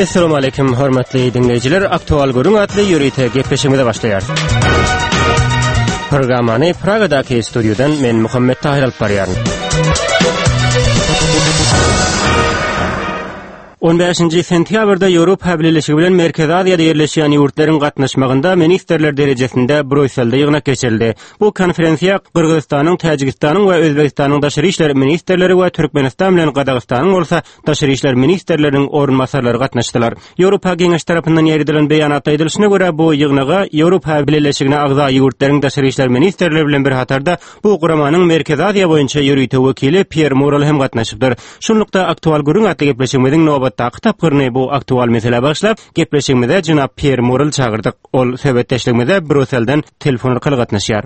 Assalamu alaykum hormatly dinleyiciler. Aktual Gurun adlı yürüyte gepleşmede başlayar. Programmany Praga'daki stüdyodan men Muhammed Tahir alıp barýaryn. 15 sentýabrda Ýewropa Birleşigi bilen Merkezi Aziýada ýerleşýän ýurtlaryň gatnaşmagynda ministrler derejesinde Brüsselde ýygnak geçirildi. Bu konferensiýa Kyrgyzstanyň, Täjikistanyň we Özbegistanyň daşary işler ministrleri we Türkmenistan bilen Gazagystanyň bolsa daşary işler ministrleriniň orunmasarlary gatnaşdylar. Ýewropa Geňeş tarapyndan ýerdilen beýanatda aýdylyşyna görä bu ýygnaga Ýewropa Birleşigine agza ýurtlaryň daşary işler ministrleri bilen bir hatarda bu guramanyň Merkezi Aziýa boýunça ýürüýte wekili Pierre Morel hem gatnaşypdyr. Şunlukda aktual gurun atly gepleşigimiň kitapgyny bu aktual mesele başlap gepleşigimizde Jynap Pierre Morel çağırdyk. Ol söhbetdeşligimizde Brüsselden telefon arkaly gatnaşýar.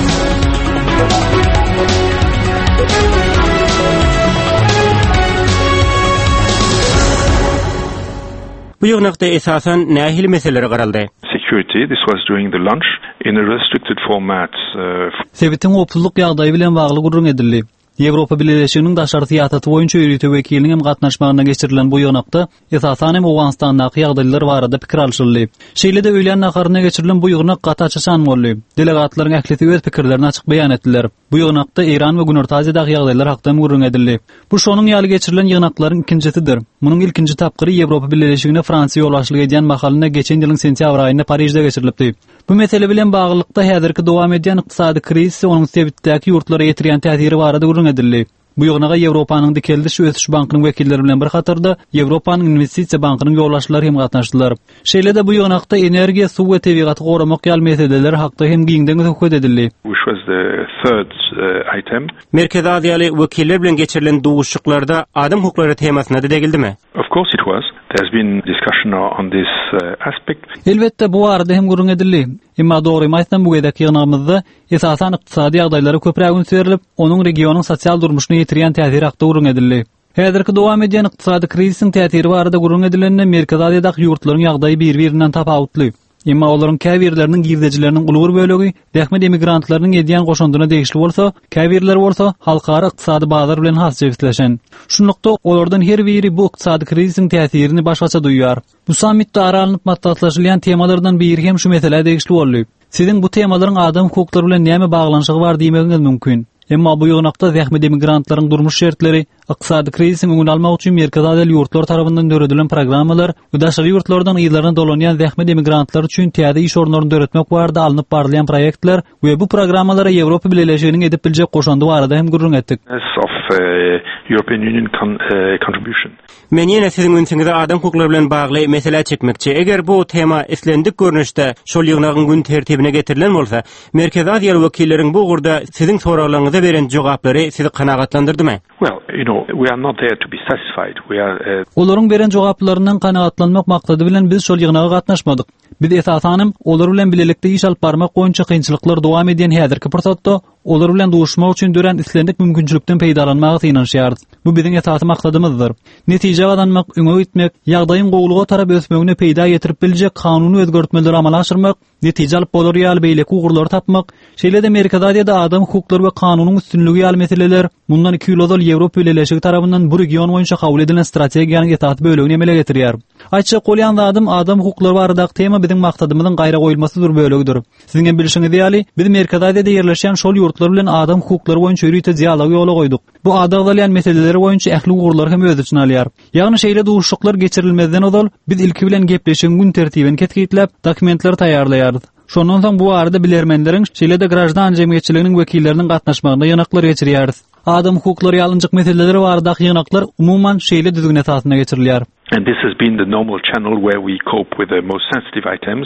Bu ýygnakda esasen nähili meseleler garaldy? Security. This was during the lunch in a restricted format. Sebitin opullyk ýagdaýy bilen bagly gurrun edildi. Ýewropa Birleşiginiň daşary syýasaty boýunça ýürüýte wekiliniň hem gatnaşmagyna geçirilen bu ýygnakda esasen hem Awganistandaky ýagdaýlar barada pikir alşyldy. Şeýle-de öýlen naharasyna geçirilen bu ýygnak gata açyşan boldy. Delegatlaryň ählisi öz pikirlerini açyk beýan etdiler. Bu ýygnakda Iran we Günorta Aziýadaky ýagdaýlar hakda gurrun edildi. Bu şonuň ýaly geçirilen ýygnaklaryň ikincisidir. Munyň ilkinji tapgyry Ýewropa Birleşigine Fransiýa ýolbaşçylyk edýän mahalyna geçen ýylyň sentýabr aýynda Parisde geçirilipdi. Bu mesele bilen baglykda häzirki dowam edýän ykdysady krizis onuň sebitdäki ýurtlara ýetirýän täsiri barada gurrun edildi. Bu ýygnaga Ýewropanyň dikeldiş we ösüş bankynyň wekilleri bilen bir hatarda Ýewropanyň investisiýa bankynyň ýolbaşçylary hem gatnaşdylar. Şeýle-de bu ýygnakda energiýa, suw we tebigaty goramak ýaly meseleler hakda hem giňden söhbet edildi. Which was the third item. Merkezi Aziýaly wekiller bilen geçirilen duguşçuklarda adam hukuklary temasyna da degildimi? Of course it was. There's been discussion on this aspect. Elbette bu arada hem gurrun edildi. Emma dogry maýsam bu gedäki ýygnamyzda esasen ykdysady ýagdaýlara köpräk ün berilip, onuň regionyň sosial durmuşyna ýetirýän täsiri hakda gurrun edildi. Häzirki dowam edýän ykdysady krizisiň täsiri barada gurrun edilende Merkezi Aziýadaky ýurtlaryň ýagdaýy bir-birinden tapawutly. Emma olaryň käbirleriniň girdejleriniň ulgur bölegi dähmet emigrantlarynyň edýän goşundyna degişli bolsa, käbirler bolsa halkara ykdysady bazar bilen has jewitleşen. Şunlukda olardan her biri bu ykdysady krizisiň täsirini başgaça duýýar. Bu sammitde aralanyp maslahatlaşylan temalardan biri hem şu mesele degişli boldy. Siziň bu temalaryň adam hukuklary bilen näme baglanyşygy bar diýmegiňiz mümkin. Emma bu ýygnakda zähmet emigrantlaryň durmuş şertleri, ykdysady krizisiň öňüne almak üçin Merkezi Aziýa ýurtlar tarapyndan döredilen programmalar we daşary ýurtlardan ýyllaryna dolanýan zähmet emigrantlary üçin täze iş orunlaryny döretmek barada alınıp barylýan proýektler we bu programmalara Ýewropa Birleşiginiň edip biljek goşandy barada hem gurrun etdik. Of European Union contribution. Men ýene siziň öňüňizde adam hukuklary bilen bagly mesele çekmekçi. Eger bu tema eslendik görnüşde şol ýygnagyň gün tertibine getirilen bolsa, Merkezi Aziýa wekilleriň bu gurda siziň soraglaryňyza beren jogaplary sizi kanagatlandyrdymy? Well, we are not there to be satisfied. We are Olaryň beren jogaplarynyň kanagatlanmak maksady bilen biz şol ýygnaga gatnaşmadyk. Biz esasanym olar bilen bilelikde iş alyp barmak goýunça kynçylyklar dowam edýän häzirki pursatda olar bilen duşmak üçin dören islendik mümkinçilikden peýdalanmagy ýynanşýar. Bu biziň esasy maksadymyzdyr. Netije adanmak, öňe gitmek, ýagdaýyň gowluga tarap ösmegine peýda ýetirip biljek kanuny özgörtmeleri amala aşyrmak, netije alyp bolar ýaly beýleki ugurlary tapmak, şeýle-de Merkezi Aziýada adam hukuklary we kanunyň üstünligi ýaly meseleler mundan 2 ýyl ozal Ýewropa Birleşigi tarapyndan bu region boýunça kabul edilen strategiýanyň esasy bölegini emele getirýär. Aýtça golýan adam hukuklary baradaky tema biziň maksadymyzyň gaýra goýulmasy dur bölegidir. Siziň bilişiňiz ýaly biz Merkezi Aziýada ýerleşýän şol ýurtlar bilen adam hukuklary boýunça ýürüýte dialog ýola goýduk. Bu adaglayan meseleleri boýunça ähli ugurlar hem öz üçin alýar. Ýagny şeýle duşuklar geçirilmezden ozal biz ilki bilen gepleşen gün tertibini ketkitlep dokumentler taýýarlaýarys. Şondan soň bu arada bilermenleriň şeýle-de grajdan jemgyýetçiliginiň wekilleriniň gatnaşmagyna ýanaklar geçirýäris. Adam hukuklary ýalynjyk meseleleri baradaky ýanaklar umuman şeýle düzgün esasyna geçirilýär. And this has been the normal channel where we cope with the most sensitive items.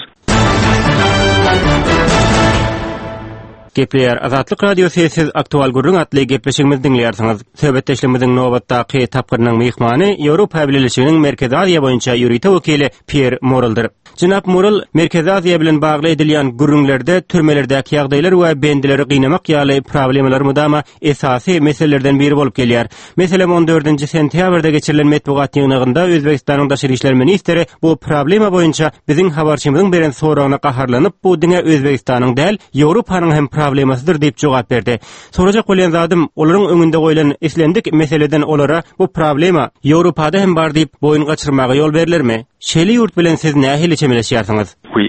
Gepleýär Azatlyk radiosyny siz aktual gurrun atly gepleşigimizi dinleýärsiňiz. Söhbetdeşligimiziň nowatdaky tapgyrynyň mehmany Ýewropa Birleşiginiň Merkezi Aziýa boýunça ýürüýte wekili Pierre Moreldir. Jynap Morel Merkezi Aziýa bilen bagly edilýän gurrunlerde türmelerdäki ýagdaýlar we bendileri gynnamak ýaly problemalar mudama esasy meselelerden biri bolup gelýär. Meselem 14 sentýabrda geçirilen metbuat ýygnagynda Özbegistanyň daşary işler ministri bu problema boýunça biziň habarçymyzyň beren soragyna gaharlanyp bu diňe Özbegistanyň däl Ýewropanyň hem problemasıdır diýip jogap berdi. Sorajak bolan zadym olaryň öňünde goýulan islendik meseleden olara bu problema Ýewropada hem bar diýip boyun gaçyrmagy ýol berilermi? Şeýle ýurt bilen siz nähili çemeleşýärsiňiz?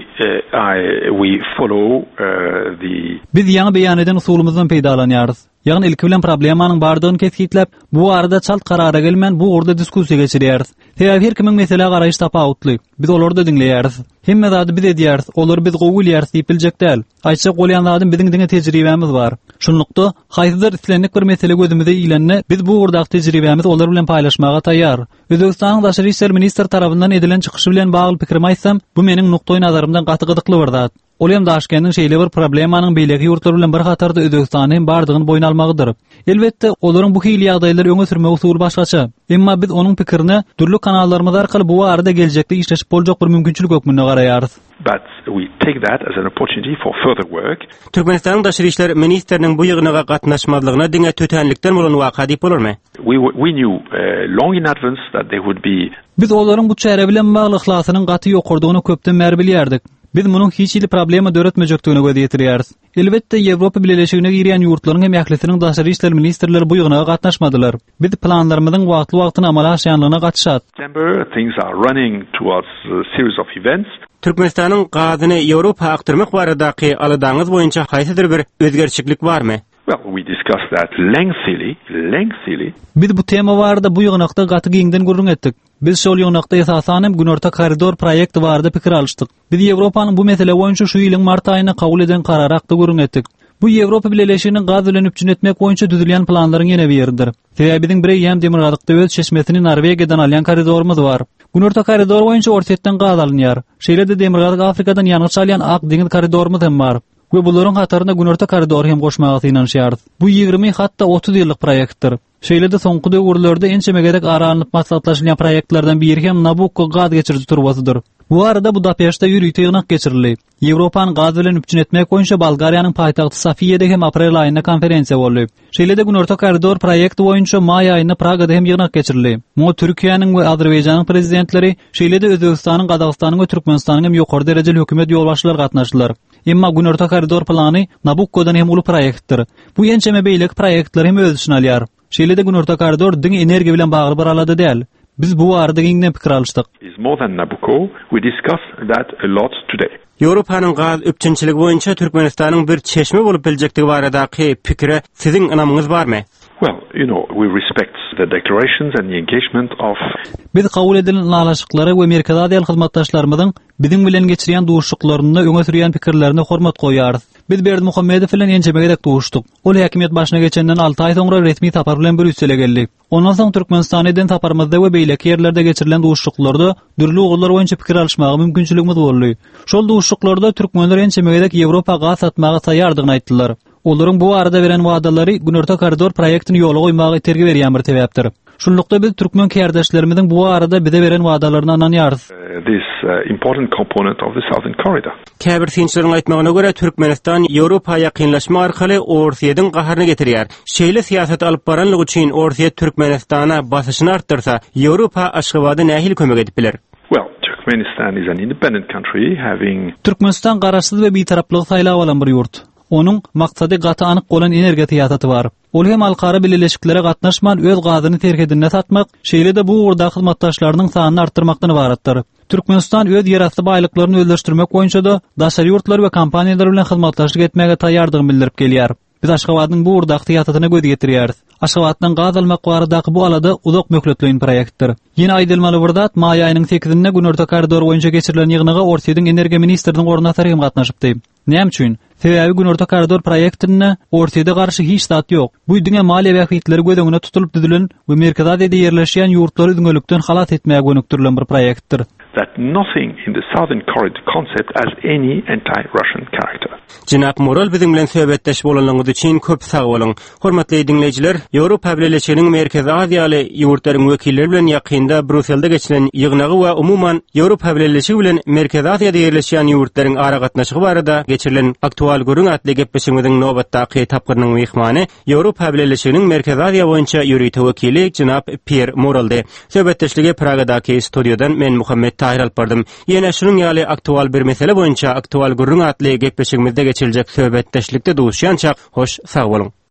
We follow Biz ýa beýan eden usulumyzdan peýdalanýarys. Ýagny ilki bilen problemanyň bardygyny keskitlep, bu arada çalt karara gelmän bu orada diskussiýa geçirýäris. Her kimiň mesele garaýyş tapawutly. Biz olary da dinleýäris. Hemme zady biz edýäris, olary biz gowy bilýäris diýip biljek däl. Aýça golyan zadym biziň diňe tejribemiz bar. Şunlukda haýsydyr islendik bir mesele gözümizde iýlenne, biz bu urdak tejribemiz olary bilen paýlaşmaga taýýar. Özbegistanyň Daşary işler ministri tarapyndan edilen çykyşy bilen bagly pikirimi aýtsam, bu meniň nukdaý nazarymdan gaty gydykly bir zat. Olem Daşkendiň şeýle bir problemanyň beýlegi ýurtlar bilen bir hatarda Özbegistanyň bardygyny boyun almagydyr. Elbetde olanyň bu hili ýagdaýlary öňe sürmek usuly başgaça. Emma biz onuň pikirini türlü kanallarymyz arkaly bu arada geljekde işleşip boljak bir mümkinçilik ökmünde garaýarys. But we take that as an opportunity for further work. Türkmenistanyň Daşary işler ministriniň bu ýygynaga gatnaşmadlygyna diňe tötenlikden bolan waka diýip bolarmy? We knew long in advance that they would be. Biz olaryň bu çäre bilen bagly ihlasynyň gaty ýokurdygyny köpden bäri bilýärdik. Biz munyň hiç ili problema döretmejekdigine göz ýetirýäris. Elbetde Ýewropa Birleşigine girýän ýurtlaryň hem ýaklysiniň Daşary işler ministrleri bu ýygynaga gatnaşmadylar. Biz planlarymyzyň wagtly amala aşýanlygyna gatnaşat. Things are running towards a series of events. Türkmenistanyň gazyny Ýewropa aktyrmak baradaky alydaňyz boýunça haýsydyr bir özgerçiklik barmy? Well, we discussed that lengthily. Biz bu tema barada bu ýygnakda gaty giňden gurrun etdik. Biz şol ýygnakda esasanem Günorta koridor proýekti barada pikir alışdyk. Biz Ýewropanyň bu mesele boýunça şu ýylyň mart aýyna kabul eden kararakda gurrun etdik. Bu Ýewropa Birleşiginiň gaz bilen üpçün etmek boýunça düzülýän planlaryň ýene bir ýeridir. Sebäbiň biri ýem Demirgadykda öz çeşmesini Norwegiýadan alýan koridorumuz bar. Günorta koridor boýunça ortaýetden gaz alınýar. Şeýle-de Demirgadyk Afrikadan ýanyň çalýan ak deňiz koridorumuz hem bar. We bularyň hatarına Günorta koridory hem goşmagy ýynanýar. Bu 20 hatda 30 ýyllyk proýektdir. Şeýle-de soňky döwürlerde ençemegedek aralanyp maslahatlaşylan proýektlerden biri hem Nabucco gaz geçiriji turbasydyr. Bu arada Budapeşte ýürüýte ýygnak geçirildi. Ýewropanyň gaz bilen üpçün etmek boýunça Bolgariýanyň paýtagty Sofiýede hem aprel aýynda konferensiýa boldy. Şeýle-de Günorta koridor proýekti boýunça may aýynda Pragada hem ýygnak geçirildi. Mo Türkiýanyň we Azerbaýjanyň prezidentleri, şeýle-de Özbegistanyň, Gazagystanyň we Türkmenistanyň hem ýokary derejeli hökümet ýolbaşçylary gatnaşdylar. Emma Günorta koridor plany Nabucco'dan hem uly proýektdir. Bu ençeme beýlek proýektler hem öz üçin alýar. Şeýle-de Günorta koridor diň energiýa bilen bagly bir alada däl. Biz bu arada giňden pikir alışdyk. Is more than Nabucco. We discussed that a lot today. Ýewropanyň gaz üpçünçiligi boýunça Türkmenistanyň bir çeşme bolup biljekdigi baradaky pikire siziň ynamyňyz barmy? Well, we respect the declarations and the engagement of. Biz kabul edilen nalaşyklary we Merkezi Aziýa hyzmatdaşlarymyzyň biziň bilen geçirýän duşuklaryny öňe sürýän pikirlerine hormat goýýarys. Biz Berdimuhammedow bilen ençemegedek duşduk. Ol häkimet başyna geçenden 6 aý soňra resmi tapar bilen Brüssele geldi. Ondan soň Türkmenistanyň taparmazda we beýleki ýerlerde geçirilen duşuklarda dürli ugullar boýunça pikir alışmagy mümkinçiligimiz boldy. Şol duşuklarda türkmenler ençemegedek Ýewropa gaz satmagy taýýardygyny aýtdylar. Olaryň bu arada beren wagdalary Günorta koridor proýektini ýola goýmagy tergi berýän bir sebäpdir. Şunlukda biz türkmen kärdäşlerimizin bu arada bize beren wagdalaryny ananýarys. This important component of the Southern Corridor. Käbir synçlaryň aýtmagyna görä Türkmenistan Ýewropa ýakynlaşma arkaly Orsiýadyň gaharyny getirýär. Şeýle siýasat alyp baranlyk üçin Orsiýa Türkmenistana basyşyny artdyrsa, Ýewropa Aşgabatda nähili kömek edip biler? Well, Turkmenistan is an independent country having. Türkmenistan garaşsyz we bitaraplygy saýlap alan bir ýurt. Onuň maksady gaty anyk bolan energiýa tiýasaty bar. Ol hem alkara birleşiklere gatnaşman öz gazyny terkedine satmak, şeýle-de bu urda hyzmatdaşlarynyň sanyny artdyrmakdan ibaratdyr. Türkmenistan öz ýerasty baýlyklaryny özleşdirmek boýunça da daşary ýurtlar we kompaniýalar bilen hyzmatdaşlyk etmäge taýýardygyny bildirip gelýär. Biz Aşgabatyň bu urda tiýasatyna göz ýetirýäris. Aşgabatdan gaz almak baradaky bu alada uzak möhletleýän proýektdir. Ýene aýdylmaly birdat may aýynyň 8-inde Günorta koridor boýunça geçirilen ýygnaga Orsiýadyň energiýa ministriniň ornatary hem gatnaşypdy. Näme üçin? Sebäbi Günorta koridor proýektine Orsiýada garşy hiç zat ýok. Bu dünya maliýe wagtları göz öňüne tutulyp düzülen we Merkezi Aziýada ýerleşýän ýurtlary düňelikden halat etmäge gönükdirilen bir proýektdir. That nothing in the Southern Corridor concept has any anti-Russian character. Jinap Moral biziň bilen söhbetdeş bolanlygyňyz üçin köp sag bolun. Hormatly dinleýijiler, Ýewropa Birleşiginiň Merkezi Aziýaly ýurtlaryň wekilleri bilen ýakynda Brüsselde geçilen ýygnagy we umumyň Ýewropa Birleşigi bilen Merkezi Aziýada ýerleşýän ýurtlaryň ara gatnaşygy barada geçirilen aktual aktual gurrun atly gepleşigimiziň nobatdaky tapgyrynyň mehmany Ýewropa Birleşiginiň Merkezi Aziýa boýunça ýürüýte wekili jynap Pierre Moraldy. Söhbetdeşligi Pragadaky studiodan men Muhammed Tahir alyp bardym. Ýene şunyň ýaly aktual bir mesele boýunça aktual gurrun atly gepleşigimizde geçiljek söhbetdeşlikde duşýança hoş sag bolun.